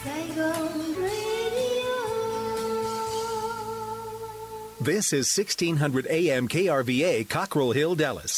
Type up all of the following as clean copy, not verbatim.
Saigon Radio. This is 1600 AM KRVA, Cockrell Hill, Dallas.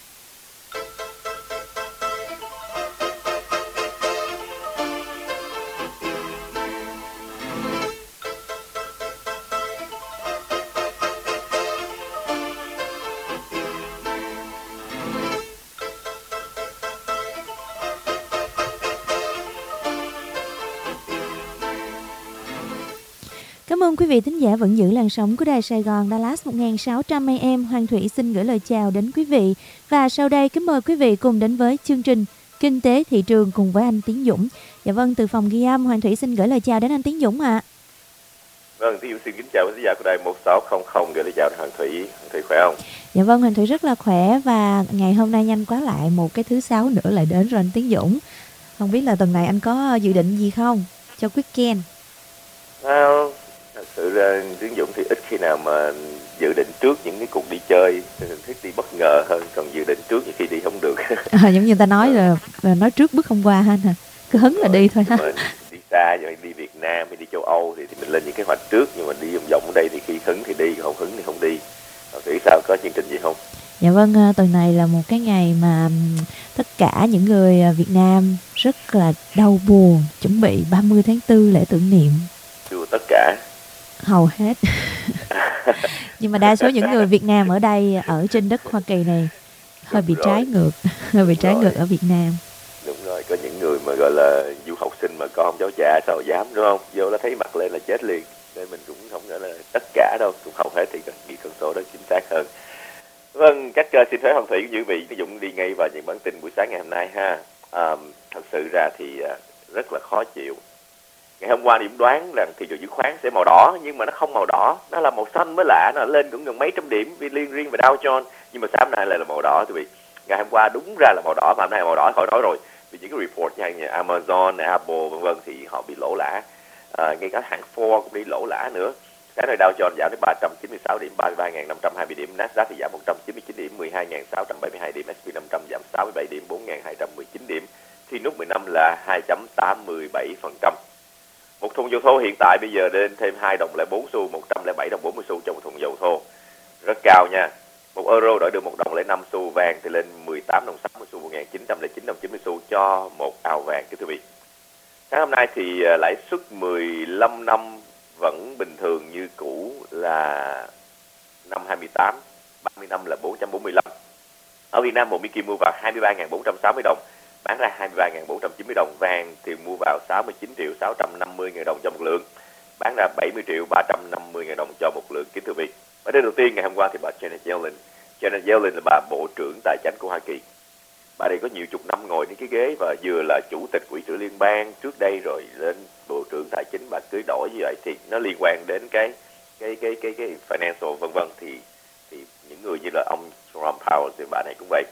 Cảm ơn quý vị thính giả vẫn giữ làn sóng của Đài Sài Gòn Dallas 1600 AM. Hoàng Thủy xin gửi lời chào đến quý vị. Và sau đây kính mời quý vị cùng đến với chương trình Kinh tế thị trường cùng với anh Tiến Dũng. Dạ vâng, từ phòng ghi âm Hoàng Thủy xin gửi lời chào đến anh Tiến Dũng ạ. Vâng, Tiến Dũng xin kính chào quý khán giả của Đài 1600, gửi lời chào đến Hoàng Thủy. Hoàng Thủy khỏe không? Dạ vâng, Hoàng Thủy rất là khỏe và ngày hôm nay nhanh quá lại một cái thứ sáu nữa lại đến rồi anh Tiến Dũng. Không biết là tuần này anh có dự định gì không cho weekend? Thật sự ra Tiến Dũng thì ít khi nào mà dự định trước những cái cuộc đi chơi, thích đi bất ngờ hơn, còn dự định trước những khi đi không được. Giống như người ta nói là nói trước bước không qua ha, cứ hứng là đi thôi ha. Đi xa rồi đi Việt Nam hay đi châu Âu thì mình lên những kế hoạch trước, nhưng mà đi vòng vòng ở đây thì khi hứng thì đi, không hứng thì không đi. Thì sao, có chương trình gì không? Dạ vâng, tuần này là một cái ngày mà tất cả những người Việt Nam rất là đau buồn, chuẩn bị 30 tháng 4 lễ tưởng niệm. Chưa tất cả. Hầu hết. Nhưng mà đa số những người Việt Nam ở đây, ở trên đất Hoa Kỳ này hơi bị trái ngược, hơi bị trái ngược ở Việt Nam. Đúng rồi, có những người mà gọi là du học sinh mà con cháu cha sao dám, đúng không? Vô nó thấy mặt lên là chết liền. Nên mình cũng không gọi là tất cả đâu, cũng hầu hết thì nghĩ con số đó chính xác hơn. Vâng, các xin phép Hoàng Thủy của quý vị Dũng đi ngay vào những bản tin buổi sáng ngày hôm nay ha. Thật sự ra thì rất là khó chịu. Ngày hôm qua thì cũng đoán rằng thị trường chứng khoán sẽ màu đỏ, nhưng mà nó không màu đỏ, nó là màu xanh mới lạ, nó lên cũng gần mấy trăm điểm riêng về Dow Jones, nhưng mà sáng nay lại là màu đỏ quý vị. Ngày hôm qua đúng ra là màu đỏ mà hôm nay là màu đỏ khỏi nói rồi. Vì những cái report như Amazon, Apple vân vân thì họ bị lỗ lã. Ngay cả hãng Ford cũng đi lỗ lã nữa. Sáng nay Dow Jones giảm đến 396 điểm, 33.520 điểm, Nasdaq thì giảm 199 điểm, 12.672 điểm, S&P 500 giảm 67 điểm, 4.219 điểm, thì nút 15 là 2.87%. Một thùng dầu thô hiện tại bây giờ lên thêm 2 đồng 04 xu, 107 đồng 40 xu cho một thùng dầu thô. Rất cao nha. 1 euro đổi được 1 đồng 05 xu, vàng thì lên 18 đồng 60 xu, 1.909 đồng 90 xu cho một ounce vàng quý vị. Sáng hôm nay thì lãi suất 15 năm vẫn bình thường như cũ là 5.28, 30 năm là 4.45. Ở Việt Nam một Mickey mua vào 23.460 đồng, bán ra 23.490 đồng. Vàng thì mua vào 69.650.000 đồng cho một lượng, bán ra 70.350.000 đồng cho một lượng kính thưa vị. Ở đây đầu tiên ngày hôm qua thì bà Janet Yellen là bà Bộ trưởng Tài chính của Hoa Kỳ. Bà đây có nhiều chục năm ngồi trên cái ghế và vừa là chủ tịch Quỹ trữ liên bang trước đây rồi lên Bộ trưởng Tài chính, bà cứ đổi như vậy thì nó liên quan đến cái financial vân vân, thì những người như là ông Jerome Powell thì bà này cũng vậy.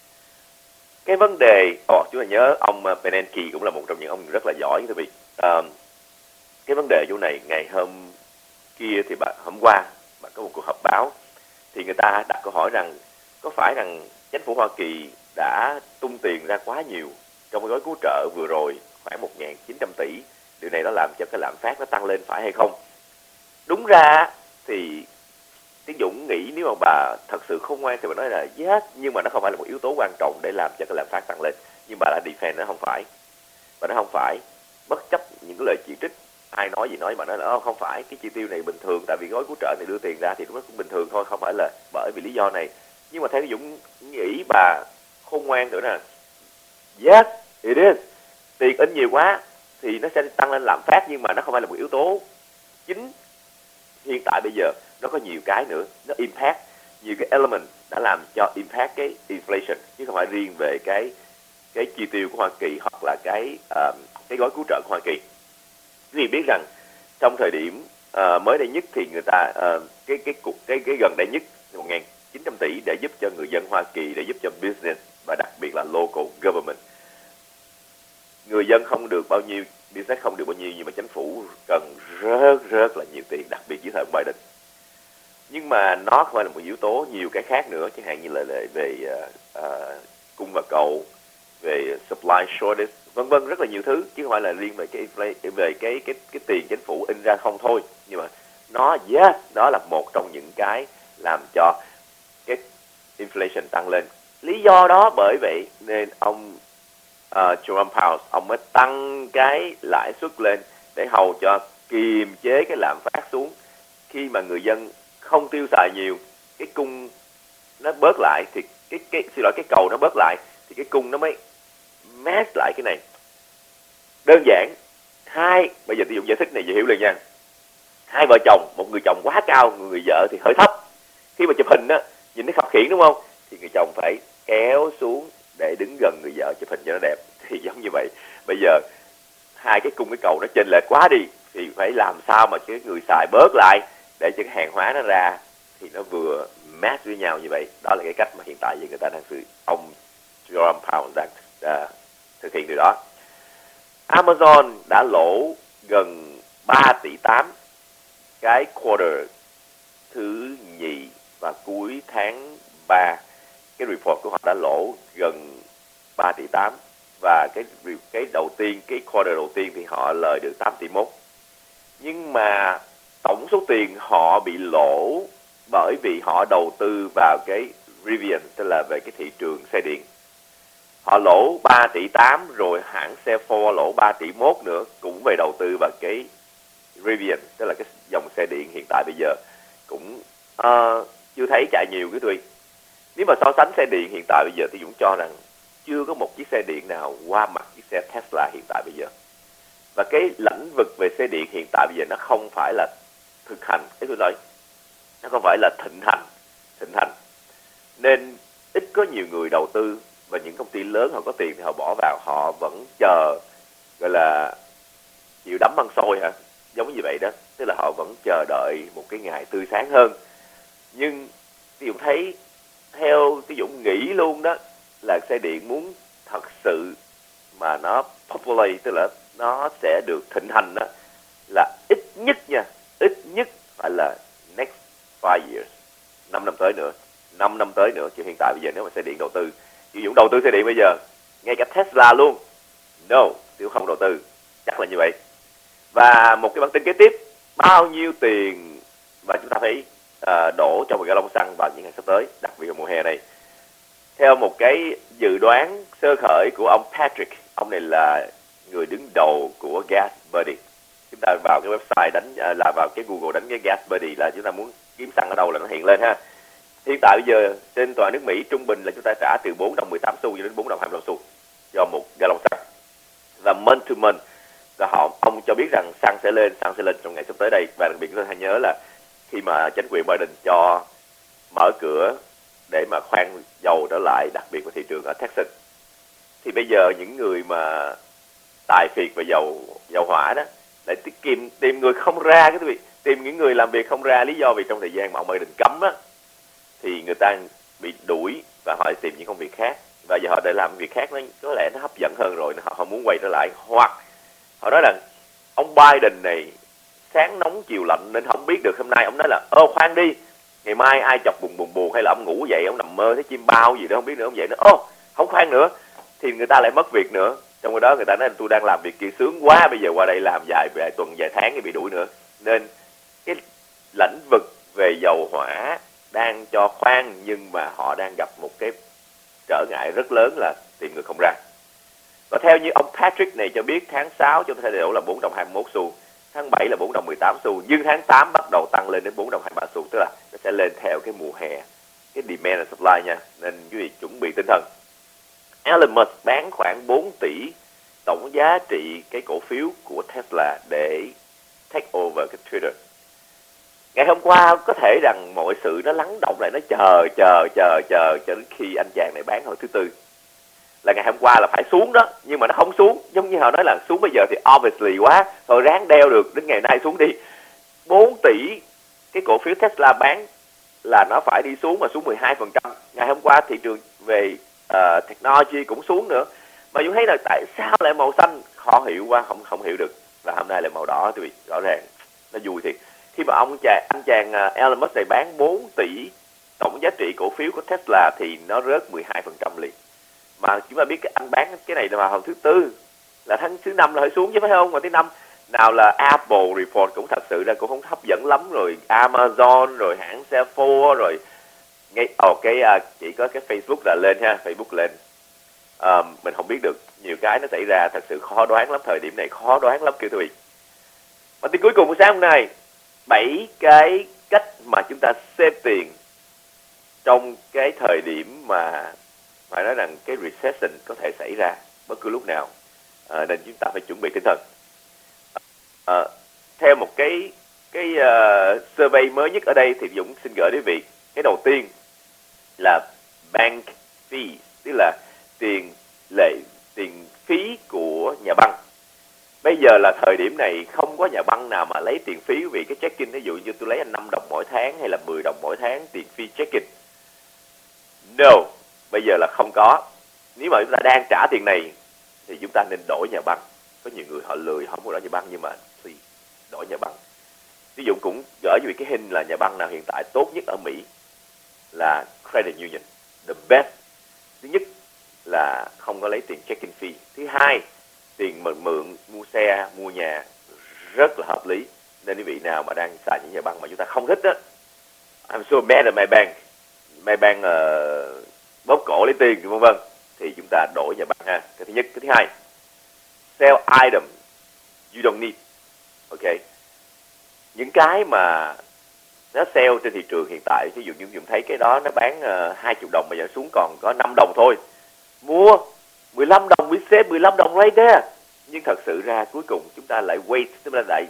Cái vấn đề, chúng ta nhớ ông Bernanke cũng là một trong những ông rất là giỏi thưa vị. Cái vấn đề chỗ này ngày hôm kia thì hôm qua bà có một cuộc họp báo thì người ta đặt câu hỏi rằng có phải rằng chính phủ Hoa Kỳ đã tung tiền ra quá nhiều trong cái gói cứu trợ vừa rồi khoảng 1.900 tỷ, điều này nó làm cho cái lạm phát nó tăng lên phải hay không? Đúng ra thì Tiến Dũng nghĩ nếu mà bà thật sự khôn ngoan thì bà nói là yes, nhưng mà nó không phải là một yếu tố quan trọng để làm cho cái lạm phát tăng lên. Nhưng bà đã defend nó không phải. Và nó không phải, bất chấp những cái lời chỉ trích, ai nói gì nói, bà nói là không phải, cái chi tiêu này bình thường, tại vì gói cứu trợ này đưa tiền ra thì nó cũng bình thường thôi, không phải là bởi vì lý do này. Nhưng mà theo cái Dũng nghĩ bà khôn ngoan nữa nè, yes, it is, tiền in nhiều quá thì nó sẽ tăng lên lạm phát, nhưng mà nó không phải là một yếu tố chính. Hiện tại bây giờ nó có nhiều cái nữa, nó impact, nhiều cái element đã làm cho impact cái inflation, chứ không phải riêng về cái chi tiêu của Hoa Kỳ hoặc là cái gói cứu trợ của Hoa Kỳ. Vì biết rằng trong thời điểm mới đây nhất thì người ta cái gần đây nhất 1.900 tỷ để giúp cho người dân Hoa Kỳ, để giúp cho business và đặc biệt là local government. Người dân không được bao nhiêu, business không được bao nhiêu, nhưng mà chính phủ cần rất là nhiều tiền, đặc biệt dưới thời ông Biden. Nhưng mà nó không phải là một yếu tố, nhiều cái khác nữa, chẳng hạn như là về cung và cầu, về supply shortage, vân vân, rất là nhiều thứ chứ không phải là riêng về cái tiền chính phủ in ra không thôi. Nhưng mà đó là một trong những cái làm cho cái inflation tăng lên. Lý do đó bởi vậy nên ông Jerome Powell ông mới tăng cái lãi suất lên để hầu cho kiềm chế cái lạm phát xuống. Khi mà người dân không tiêu xài nhiều, cái cung nó bớt lại thì cái cầu nó bớt lại thì cái cung nó mới match lại cái này. Đơn giản, bây giờ tôi dùng giải thích này dễ hiểu liền nha. Hai vợ chồng, một người chồng quá cao, người vợ thì hơi thấp. Khi mà chụp hình á, nhìn nó khập khiễng đúng không? Thì người chồng phải kéo xuống để đứng gần người vợ chụp hình cho nó đẹp. Thì giống như vậy, bây giờ hai cái cung cái cầu nó chênh lệch quá đi thì phải làm sao mà cái người xài bớt lại để cho cái hàng hóa nó ra thì nó vừa match với nhau như vậy. Đó là cái cách mà hiện tại người ta ông Jerome Powell đang thực hiện điều đó. Amazon đã lỗ gần 3 tỷ 8 cái quarter thứ nhì và cuối tháng 3. Cái report của họ đã lỗ gần 3 tỷ 8 và cái đầu tiên, cái quarter đầu tiên thì họ lời được 8 tỷ 1. Nhưng mà tổng số tiền họ bị lỗ bởi vì họ đầu tư vào cái Rivian, tức là về cái thị trường xe điện. Họ lỗ 3 tỷ 8 rồi hãng xe Ford lỗ 3 tỷ 1 nữa, cũng về đầu tư vào cái Rivian, tức là cái dòng xe điện hiện tại bây giờ cũng chưa thấy chạy nhiều cái Tuy. Nếu mà so sánh xe điện hiện tại bây giờ thì Dũng cho rằng chưa có một chiếc xe điện nào qua mặt chiếc xe Tesla hiện tại bây giờ. Và cái lĩnh vực về xe điện hiện tại bây giờ nó không phải là thực hành, nó không phải là thịnh hành. Nên ít có nhiều người đầu tư, và những công ty lớn họ có tiền thì họ bỏ vào, họ vẫn chờ, gọi là chịu đấm ăn xôi hả? Giống như vậy đó, tức là họ vẫn chờ đợi một cái ngày tươi sáng hơn. Nhưng Tí Dũng thấy, theo Tí Dũng nghĩ luôn đó, là xe điện muốn thật sự mà nó popular, tức là nó sẽ được thịnh hành đó, là ít nhất phải là next 5 years, 5 năm tới nữa. 5 năm tới nữa, chứ hiện tại bây giờ nếu mà xe điện đầu tư, Tí Dũng đầu tư xe điện bây giờ, ngay cả Tesla luôn, no, Tí Dũng không đầu tư, chắc là như vậy. Và một cái bản tin kế tiếp, bao nhiêu tiền mà chúng ta phải đổ cho một gallon xăng vào những ngày sắp tới, đặc biệt là mùa hè này. Theo một cái dự đoán sơ khởi của ông Patrick, ông này là người đứng đầu của Gas Buddy. Chúng ta vào cái website vào cái Google đánh cái Gas Buddy là chúng ta muốn kiếm xăng ở đâu là nó hiện lên ha. Hiện tại bây giờ trên toàn nước Mỹ trung bình là chúng ta trả từ 4 đồng 18 xu cho đến 4 đồng 25 xu cho một gallon xăng. Và month to month là ông cho biết rằng xăng sẽ lên trong ngày sắp tới đây. Và đặc biệt chúng ta hãy nhớ là khi mà chính quyền Biden cho mở cửa để mà khoan dầu trở lại, đặc biệt là thị trường ở Texas, thì bây giờ những người mà tài phiệt về dầu hỏa đó lại tìm người không ra, cái quý vị, tìm những người làm việc không ra. Lý do vì trong thời gian mà ông Biden cấm á thì người ta bị đuổi và họ tìm những công việc khác, và giờ họ để làm việc khác nó có lẽ nó hấp dẫn hơn rồi, họ muốn quay trở lại. Hoặc họ nói là ông Biden này sáng nóng chiều lạnh nên không biết được. Hôm nay ông nói là khoan đi, ngày mai ai chọc buồn hay là ông ngủ dậy ông nằm mơ thấy chim bao gì đó không biết nữa, ông dậy nó không khoan nữa thì người ta lại mất việc nữa. Trong khi đó người ta nói là tôi đang làm việc kia sướng quá, bây giờ qua đây làm vài tuần vài tháng thì bị đuổi nữa. Nên cái lĩnh vực về dầu hỏa đang cho khoan, nhưng mà họ đang gặp một cái trở ngại rất lớn là tìm người không ra. Và theo như ông Patrick này cho biết, tháng 6 chúng ta sẽ đổ là 4 đồng 21 xu, tháng 7 là 4 đồng 18 xu, nhưng tháng 8 bắt đầu tăng lên đến 4 đồng 23 xu, tức là nó sẽ lên theo cái mùa hè, cái demand and supply nha. Nên quý vị chuẩn bị tinh thần. Elon Musk bán khoảng 4 tỷ tổng giá trị cái cổ phiếu của Tesla để take over cái Twitter. Ngày hôm qua có thể rằng mọi sự nó lắng động lại, nó chờ cho đến khi anh chàng này bán hồi thứ Tư. Là ngày hôm qua là phải xuống đó, nhưng mà nó không xuống. Giống như họ nói là xuống bây giờ thì obviously quá, thôi ráng đeo được, đến ngày nay xuống đi. 4 tỷ cái cổ phiếu Tesla bán là nó phải đi xuống, mà xuống 12%. Ngày hôm qua thị trường về technology cũng xuống nữa. Mà chúng thấy là tại sao lại màu xanh, khó hiểu quá, không hiểu được. Và hôm nay lại màu đỏ, thì rõ ràng nó vui thiệt. Khi mà anh chàng Elon Musk này bán 4 tỷ tổng giá trị cổ phiếu của Tesla thì nó rớt 12% liền. Mà chúng ta biết cái anh bán cái này là vào hôm thứ Tư, là tháng thứ 5 là phải xuống chứ phải không? Mà thứ 5 nào là Apple report cũng thật sự ra cũng không hấp dẫn lắm, rồi Amazon, rồi hãng Salesforce, rồi ngay chỉ có cái Facebook là lên ha, Facebook lên. Mình không biết được, nhiều cái nó xảy ra thật sự khó đoán lắm, thời điểm này khó đoán lắm kêu quý vị. Và tin cuối cùng của sáng hôm nay, 7 cái cách mà chúng ta xếp tiền trong cái thời điểm mà phải nói rằng cái recession có thể xảy ra bất cứ lúc nào, nên chúng ta phải chuẩn bị tinh thần. Theo một cái survey mới nhất ở đây thì Dũng xin gửi đến quý vị. Cái đầu tiên là bank fee, tức là tiền phí của nhà băng. Bây giờ là thời điểm này không có nhà băng nào mà lấy tiền phí quý vị cái check-in. Ví dụ như tôi lấy 5 đồng mỗi tháng hay là 10 đồng mỗi tháng tiền phí check-in. No, bây giờ là không có. Nếu mà chúng ta đang trả tiền này thì chúng ta nên đổi nhà băng. Có nhiều người họ lười, họ muốn đổi nhà băng, nhưng mà đổi nhà băng. Ví dụ cũng gửi cho cái hình là nhà băng nào hiện tại tốt nhất ở Mỹ là Credit Union, the best. Thứ nhất là không có lấy tiền check-in fee. Thứ hai, tiền mượn mua xe, mua nhà rất là hợp lý. Nên quý vị nào mà đang xài những nhà băng mà chúng ta không thích đó, I'm so mad at my bank, bóp cổ lấy tiền vân vân, thì chúng ta đổi nhà băng ha. Cái thứ nhất. Cái thứ hai, sell item you don't need. Ok, những cái mà nó sale trên thị trường hiện tại, ví dụ như chúng thấy cái đó nó bán 20 đồng mà giờ xuống còn có 5 đồng thôi, mua 15 đồng, we save 15 đồng right there. Nhưng thật sự ra cuối cùng chúng ta lại chúng ta lại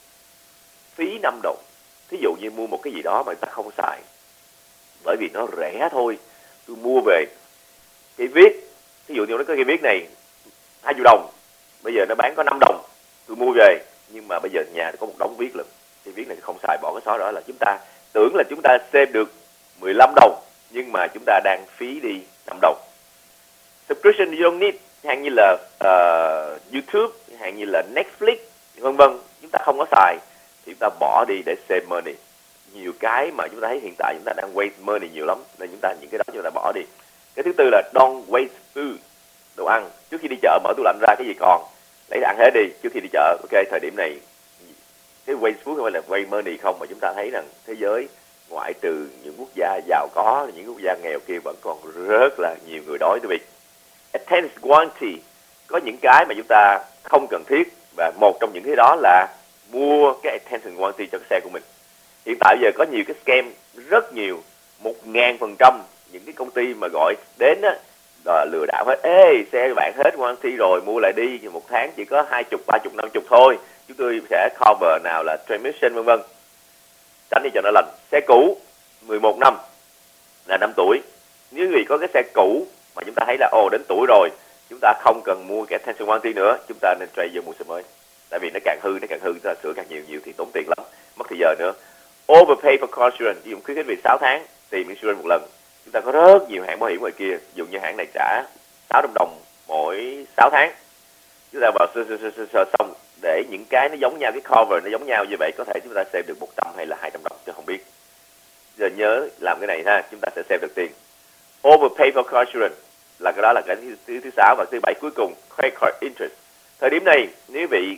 phí 5 đồng. Thí dụ như mua một cái gì đó mà ta không xài, bởi vì nó rẻ thôi, tôi mua về cái viết, thí dụ như nó có cái viết này 20 đồng, bây giờ nó bán có 5 đồng, tôi mua về, nhưng mà bây giờ nhà có một đống viết lắm, cái viết này không xài bỏ cái xó đó, là chúng ta tưởng là chúng ta save được 15 đồng nhưng mà chúng ta đang phí đi 5 đồng. Subscription you don't need, hàng như là YouTube, hàng như là Netflix vân vân, chúng ta không có xài thì chúng ta bỏ đi để save money. Nhiều cái mà chúng ta thấy hiện tại chúng ta đang waste money nhiều lắm, nên chúng ta những cái đó chúng ta bỏ đi. Cái thứ tư là don't waste food, đồ ăn. Trước khi đi chợ mở tủ lạnh ra cái gì còn lấy ra ăn hết đi trước khi đi chợ. Ok, thời điểm này cái waste food không phải là waste money không, mà chúng ta thấy rằng thế giới ngoại trừ những quốc gia giàu có, những quốc gia nghèo kia vẫn còn rất là nhiều người đói. Quý vị, attention warranty, có những cái mà chúng ta không cần thiết, và một trong những cái đó là mua cái attention warranty cho cái xe của mình. Hiện tại bây giờ có nhiều cái scam rất nhiều, 1000% những cái công ty mà gọi đến á là lừa đảo hết. Ê, xe bạn hết warranty rồi, mua lại đi, một tháng chỉ có 20, 30, 50 thôi, chúng tôi sẽ cover nào là transmission vân vân, tránh đi cho nó lành. Xe cũ 11 năm là 5 tuổi. Nếu quý vị có cái xe cũ mà chúng ta thấy là đến tuổi rồi, chúng ta không cần mua cái attention warranty nữa, chúng ta nên trade vô mua xe mới. Tại vì nó càng hư, chúng ta sửa càng nhiều thì tốn tiền lắm, mất thời giờ nữa. Overpay for car insurance, ví dụ khuyến khích vì 6 tháng tìm insurance một lần. Chúng ta có rất nhiều hãng bảo hiểm ngoài kia, ví dụ như hãng này trả 600 đồng mỗi 6 tháng. Chúng ta vào sơ xong để những cái nó giống nhau, cái cover nó giống nhau như vậy, có thể chúng ta save được 100 hay là 200 đồng, tôi không biết. Giờ nhớ làm cái này ha, chúng ta sẽ save được tiền. Overpay for car insurance là cái đó là cái thứ 6. Và thứ 7 cuối cùng, credit card interest. Thời điểm này nếu vị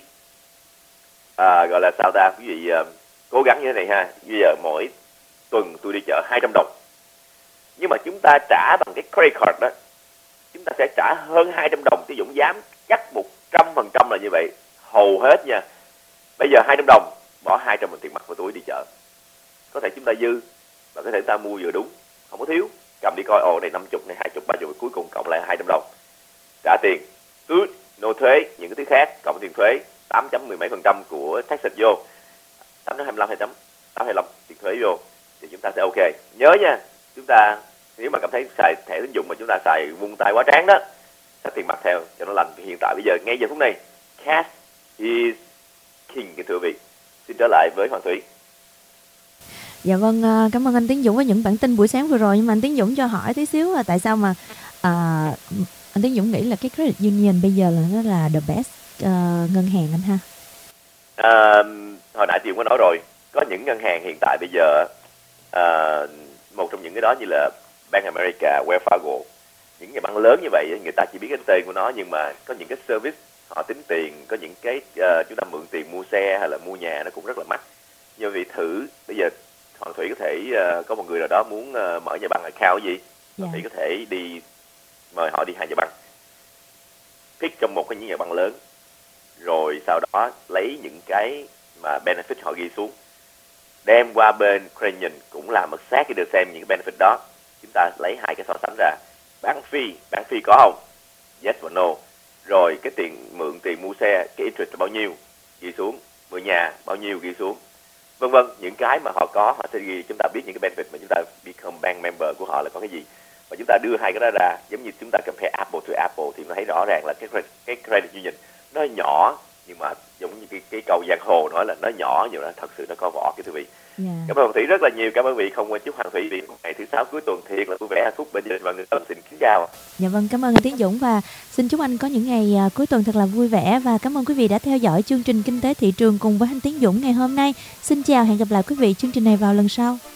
gọi là sao ta, quý vị cố gắng như thế này ha. Bây giờ mỗi tuần tôi đi chợ 200 đồng, nhưng mà chúng ta trả bằng cái credit card đó, chúng ta sẽ trả hơn 200 đồng. Tôi Dũng dám chắc 100% là như vậy, hầu hết nha. Bây giờ 200 đồng, bỏ 200 đồng tiền mặt vào túi đi chợ, có thể chúng ta dư và có thể chúng ta mua vừa đúng, không có thiếu. Cầm đi coi, này 50, này 20, 30, cuối cùng cộng lại 200 đồng. Trả tiền, cứ nộp thuế, những cái thứ khác, cộng tiền thuế 8.10% của taxes vô, 8.25 hay 8.25 tiền thuế vô, thì chúng ta sẽ ok. Nhớ nha, chúng ta nếu mà cảm thấy xài thẻ tín dụng mà chúng ta xài vung tay quá tráng đó, xách tiền mặt theo cho nó lành. Thì hiện tại bây giờ ngay giờ phút này, cash is king, thưa quý vị. Xin trở lại với Hoàng Thủy. Dạ vâng, cảm ơn anh Tiến Dũng với những bản tin buổi sáng vừa rồi. Nhưng mà anh Tiến Dũng cho hỏi tí xíu là tại sao mà anh Tiến Dũng nghĩ là cái Credit Union bây giờ là nó là the best ngân hàng anh ha? Hồi nãy chị cũng có nói rồi, có những ngân hàng hiện tại bây giờ, một trong những cái đó như là Bank America, Wells Fargo, những nhà băng lớn như vậy, người ta chỉ biết cái tên của nó, nhưng mà có những cái service họ tính tiền, có những cái chúng ta mượn tiền mua xe hay là mua nhà nó cũng rất là mắc. Như vị thử bây giờ Hoàng Thủy có thể có một người nào đó muốn mở nhà băng account gì, Hoàng Thủy có thể đi mời họ đi 2 nhà băng, pick trong một cái những nhà băng lớn, rồi sau đó lấy những cái mà benefit họ ghi xuống, đem qua bên credit union cũng làm một sát cái được xem những cái benefit đó. Chúng ta lấy 2 cái so sánh ra, bán fee có không, yes và no, rồi cái mượn tiền mua xe, cái interest là bao nhiêu ghi xuống, mượn nhà bao nhiêu ghi xuống, vân vân. Những cái mà họ có họ sẽ ghi, chúng ta biết những cái benefit mà chúng ta become bank member của họ là có cái gì, và chúng ta đưa 2 cái đó ra, giống như chúng ta compare Apple to Apple thì nó thấy rõ ràng là cái credit union nó nhỏ, nhưng mà giống như cái câu giang hồ nói là nó nhỏ nhưng mà thật sự nó có vỏ, cái thưa vị. Cảm ơn Hoàng Thủy rất là nhiều. Cảm ơn vị. Không quên chúc Hoàng Thủy ngày thứ 6 cuối tuần thiệt là vui vẻ, hạnh phúc bên gia đình và người thân. Xin kính chào. Dạ vâng, cảm ơn anh Tiến Dũng và xin chúc anh có những ngày cuối tuần thật là vui vẻ, và cảm ơn quý vị đã theo dõi chương trình Kinh tế thị trường cùng với anh Tiến Dũng ngày hôm nay. Xin chào, hẹn gặp lại quý vị chương trình này vào lần sau.